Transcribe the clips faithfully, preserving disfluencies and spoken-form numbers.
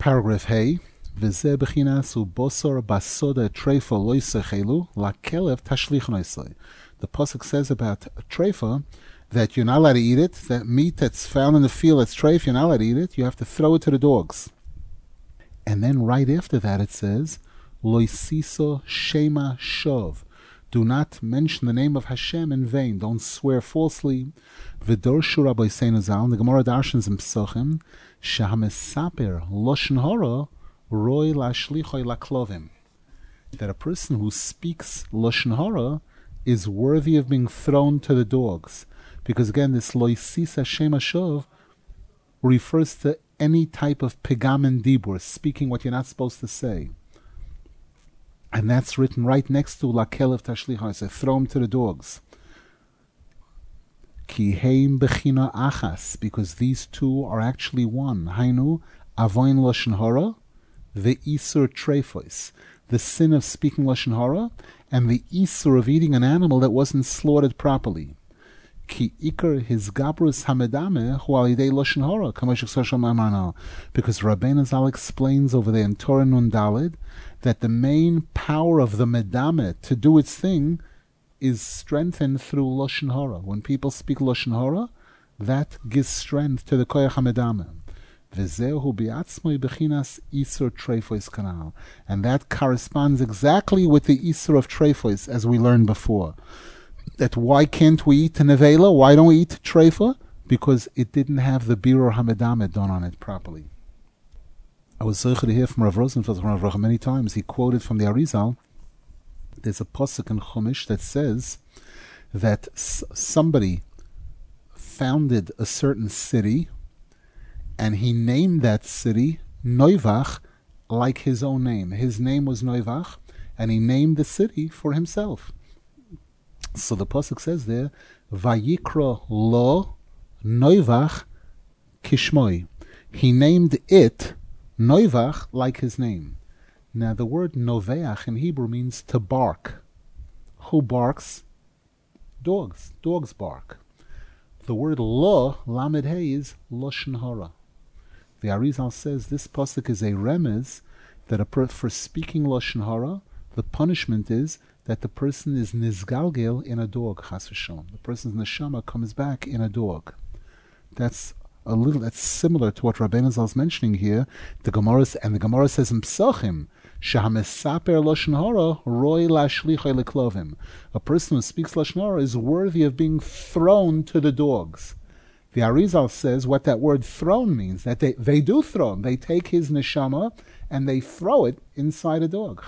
Paragraph Hey, V'zeh b'chinas u'bosor basoda treifa loisechelu lakelev tashlich noisei. The pasuk says about treifa that you're not allowed to eat it. That meat that's found in the field that's treif, you're not allowed to eat it. You have to throw it to the dogs. And then right after that it says loisiso shema shov. Do not mention the name of Hashem in vain. Don't swear falsely. V'dorshu Rabbi Seinu Zal, the Gemara Darshans in Psochim, shehamesaper loshen hara roi lashlichoi laklovim. That a person who speaks loshen hara is worthy of being thrown to the dogs. Because again, this loisisa shema shov refers to any type of pegam and dibur, speaking what you're not supposed to say. And that's written right next to lakelev tashlichoi, so throw him to the dogs. Ki heim bechina achas, because these two are actually one. Hainu avoin loshen hara, the isur treifos, the sin of speaking loshen hara, and the isur of eating an animal that wasn't slaughtered properly. Ki ikar his gabrus hamedame hualidei loshen hara, kamashik social mamano, because Rabbeinu Zal explains over there in Torah Nun Daled that the main power of the medame to do its thing is strengthened through loshen hara. When people speak loshen hara, that gives strength to the koyach hamedame. V'zehu bi'atzmoi bechinas isur treifos kanal, and that corresponds exactly with the isur of treifos, as we learned before. That why can't we eat nevela? Why don't we eat treifa? Because it didn't have the birur hamedame done on it properly. I was zeicher to hear from Rav Rosenfeld from Rav Rocha many times. He quoted from the Arizal. There's a pasuk in Chumash that says that s- somebody founded a certain city, and he named that city Noivach, like his own name. His name was Noivach, and he named the city for himself. So the pasuk says there, Vayikra lo Noivach kishmoi. He named it Noivach, like his name. Now the word Noveach in Hebrew means to bark. Who barks? Dogs. Dogs bark. The word lo, lamed hey, is loshen hara. The Arizal says this pasuk is a remez that a per- for speaking loshen hara, the punishment is that the person is nizgalgel in a dog, chas v'shalom. The person's neshama comes back in a dog. That's a little. That's similar to what Rabbeinu Zal is mentioning here. The Gemara and the Gemara says in Psochim, shehamesaper loshen hara roi lashlichoi leklovim. A person who speaks loshen hara is worthy of being thrown to the dogs. The Arizal says what that word thrown means, that they, they do throw him. They take his neshama and they throw it inside a dog.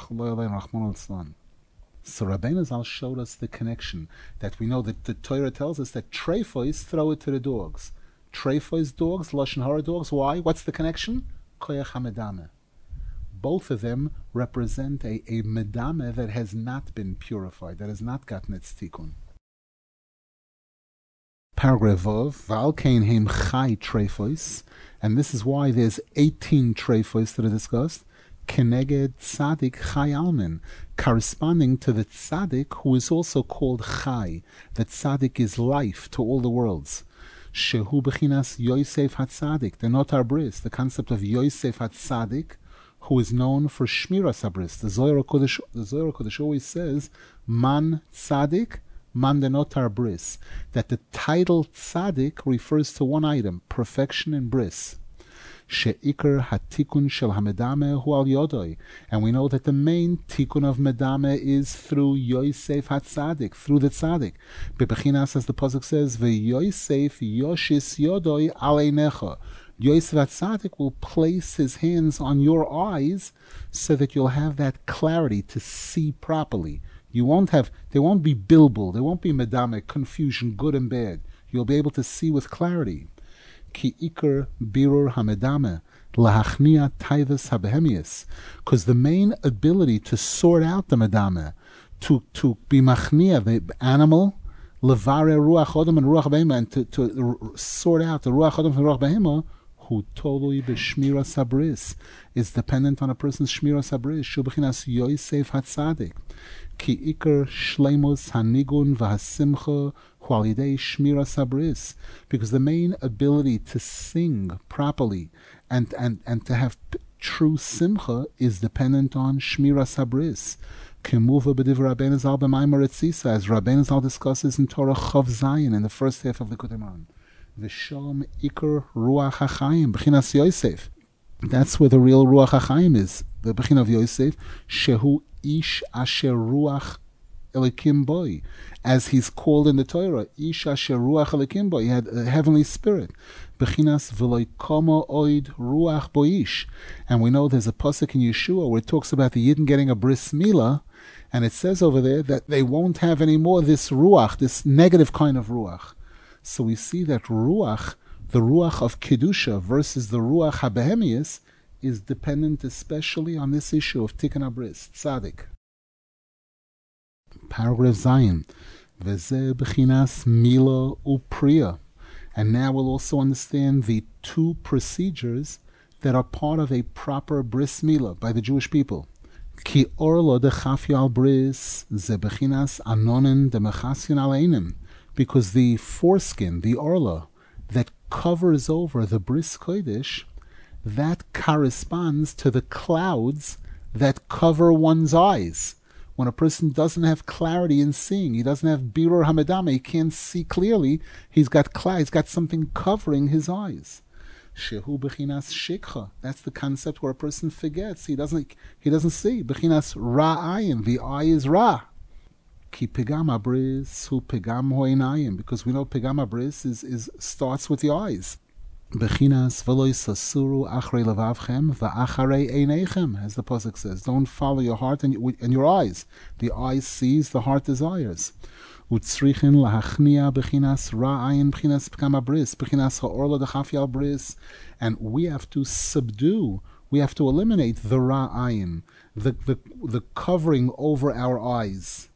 So Rabbeinu Zal showed us the connection that we know that the Torah tells us that treifos throw it to the dogs. Treifos dogs, loshen hara dogs. Why? What's the connection? Koyach hamedame. Both of them represent a, a medame that has not been purified, that has not gotten its tikkun. Paragraph Vav, Valkein heim chai treifos, and this is why there's eighteen treifos that are discussed. Keneged Tzadik Chai Almin, corresponding to the Tzadik who is also called Chai. That Tzadik is life to all the worlds. Shehu Bechinas Yosef HaTzadik, the Notar Bris, the concept of Yosef HaTzadik, who is known for Shmiras HaBris. The Zohar HaKodesh, the Zohar HaKodesh always says, Man Tzadik, Man de Notar Bris. That the title Tzadik refers to one item, perfection and bris. She'ikar hatikun shel hamedame hu al yodoi, and we know that the main tikun of medame is through Yosef HaTzadik, through the Tzadik. Bebechinas, as the pasuk says, veYosef yoshis yodoi al einecha. Yosef HaTzadik will place his hands on your eyes so that you'll have that clarity to see properly. You won't have, there won't be bilbul, there won't be medame, confusion, good and bad. You'll be able to see with clarity. Ki ikar birur hamedame lahachnia taivas habehemius, because the main ability to sort out the medame, to to be machnia the animal, levare ruach odom and ruach behema, and to, to sort out the ruach odom and ruach behema, who tolui b'shmira sabris, is dependent on a person's shmira sabris. Shubechinas Yosef HaTzadik. Ki ikar shleimus hanigun v'hasimcha Qualidei shmira sabris, because the main ability to sing properly and, and, and to have p- true simcha is dependent on shmira sabris. Kemuva b'div Rabbeinu Zal b'maimar etzisa, as Rabbeinu Zal discusses in Torah Chav Zayin in the first half of the Kutimran. V'shom ikar ruach hachayim b'chinas Yosef. That's where the real ruach hachayim is. The b'chin of Yosef, shehu ish asher ruach Elikim boy, as he's called in the Torah, Ish asher ruach elikim boy. He had a heavenly spirit. Bechinas v'loy komo oid ruach boish. And we know there's a pasuk in Yeshua where it talks about the Yidden getting a bris milah, and it says over there that they won't have any more this ruach, this negative kind of ruach. So we see that ruach, the ruach of kedusha versus the ruach habehemius, is dependent especially on this issue of tikkun abris, tzaddik. Paragraph Zion, Veze Bechinas Mila Upriya. And now we'll also understand the two procedures that are part of a proper bris milah by the Jewish people. Ki orlo de chafya al bris ze bechinas anonen de mechasyon aleinim, because the foreskin, the orla, that covers over the bris kodesh, that corresponds to the clouds that cover one's eyes. When a person doesn't have clarity in seeing, he doesn't have birur hamadama, he can't see clearly, he's got cloud, he's got something covering his eyes. Shehu bechinas shikha. That's the concept where a person forgets. He doesn't he doesn't see. Bechinas ra'ayin. The eye is ra. Ki pegam abris hu pegam hoinayim. Because we know pegam abris is, is starts with the eyes. Bechinas v'lo yisasuru achrei levavchem v'acharei einechem, as the pasuk says. Don't follow your heart and, and your eyes. The eye sees, the heart desires. Utzrichin lahachnia bechinas ra'ayin bechinas pekam abris bechinas ha'orla dechafya abris, and we have to subdue, we have to eliminate the ra'ayin, the, the, the covering over our eyes.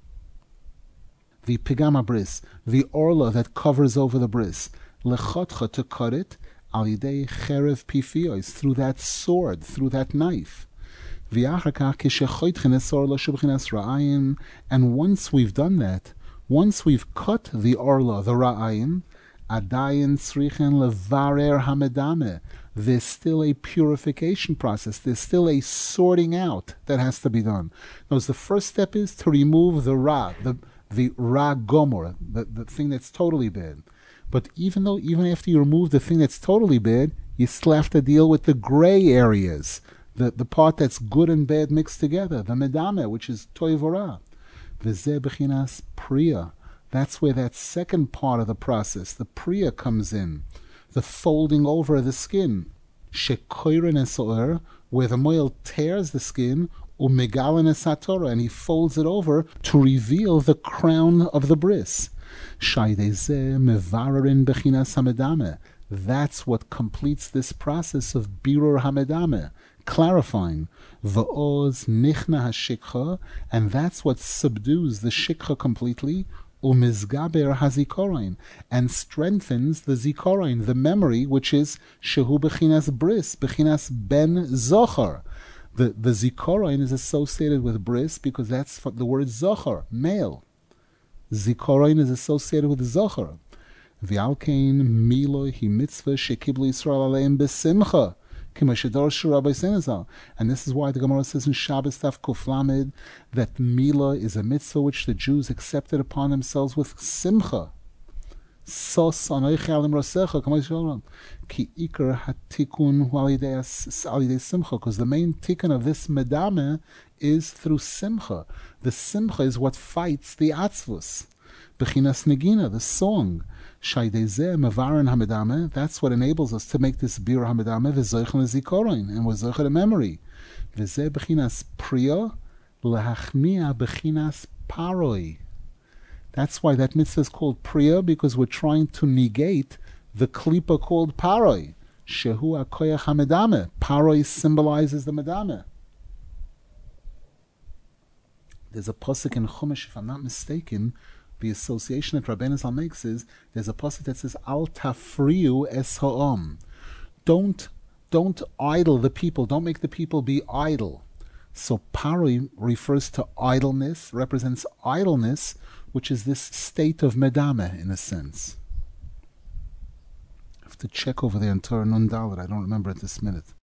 The pegam abris, the orla that covers over the bris. Lechotcha, to cut it, al yidei cherev pifiyos, through that sword, through that knife. And once we've done that, once we've cut the orla, the ra'ayin, adayin tzrichen levarer hamedame, there's still a purification process, there's still a sorting out that has to be done. Notice the first step is to remove the ra, the, the ra gomor, the, the thing that's totally bad. But even though, even after you remove the thing that's totally bad, you still have to deal with the gray areas, the, the part that's good and bad mixed together, the medame, which is toivora. V'zeh bechinas priya. That's where that second part of the process, the priya, comes in, the folding over of the skin. Shekoirin esoer, where the moil tears the skin, umegalan esatora, and he folds it over to reveal the crown of the bris. That's what completes this process of birur hamedame, clarifying. V'oz nichna hashikha, and that's what subdues the shikha completely. Umizgaber hazikorain, and strengthens the zikorain, the memory, which is shehu bechinas bris, bechinas ben zochar. The the zikorain is associated with bris because that's the word zochar, male. Zikorain is associated with Zohar. V'alkein milo hi mitzvah shekiblu Yisrael aleim besimcha, k'ma shedarshu Rabbi Sinazal. And this is why the Gemara says in Shabbos Taf Kuf Lamed that mila is a mitzvah which the Jews accepted upon themselves with simcha. Sos anoichi alim rosecha, k'ma yisrael. Ki ikar hatikun alidei simcha, because the main tikkun of this medame is through simcha. The simcha is what fights the atzvus. Bechinas negina, the song. Shaydezeh mevaran hamedame, that's what enables us to make this bir hamedame v'zoichen lezikorin, and we're zoichen a memory. V'zeh bechinas priya lehachnia bechinas paroi. That's why that mitzvah is called priya, because we're trying to negate the klipa called paroi. Shehu akoyach hamedame. Paroi symbolizes the medame. There's a pasuk in Chumash, if I'm not mistaken, the association that Rabbeinu Zal makes is, there's a pasuk that says, Al tafriu es ha'om. Don't, don't idle the people, don't make the people be idle. So paroi refers to idleness, represents idleness, which is this state of medame, in a sense. I have to check over there in Torah Nun Dalet. I don't remember at this minute.